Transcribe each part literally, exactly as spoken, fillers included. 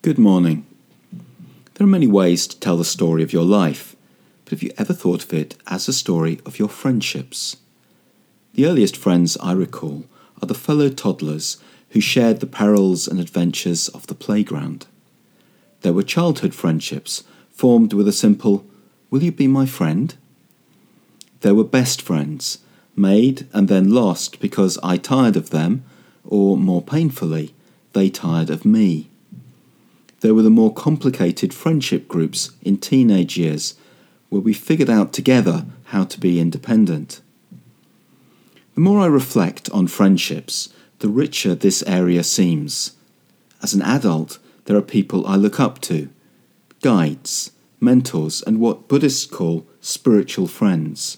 Good morning. There are many ways to tell the story of your life, but have you ever thought of it as a story of your friendships? The earliest friends I recall are the fellow toddlers who shared the perils and adventures of the playground. There were childhood friendships formed with a simple, "Will you be my friend?" There were best friends, made and then lost because I tired of them, or more painfully, they tired of me. There were the more complicated friendship groups in teenage years, where we figured out together how to be independent. The more I reflect on friendships, the richer this area seems. As an adult, there are people I look up to, guides, mentors, and what Buddhists call spiritual friends.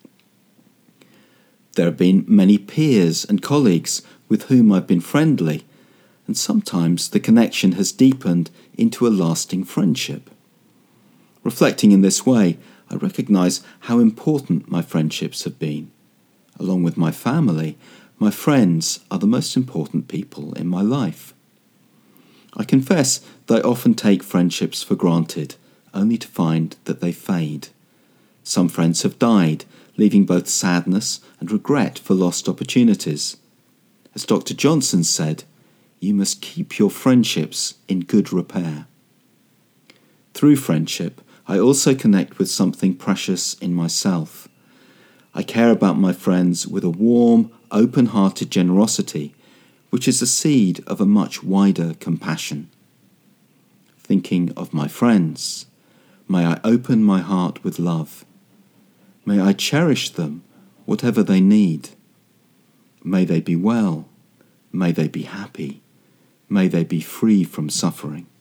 There have been many peers and colleagues with whom I've been friendly, and sometimes the connection has deepened into a lasting friendship. Reflecting in this way, I recognise how important my friendships have been. Along with my family, my friends are the most important people in my life. I confess that I often take friendships for granted, only to find that they fade. Some friends have died, leaving both sadness and regret for lost opportunities. As Doctor Johnson said, you must keep your friendships in good repair. Through friendship, I also connect with something precious in myself. I care about my friends with a warm, open-hearted generosity, which is the seed of a much wider compassion. Thinking of my friends, may I open my heart with love. May I cherish them, whatever they need. May they be well. May they be happy. May they be free from suffering.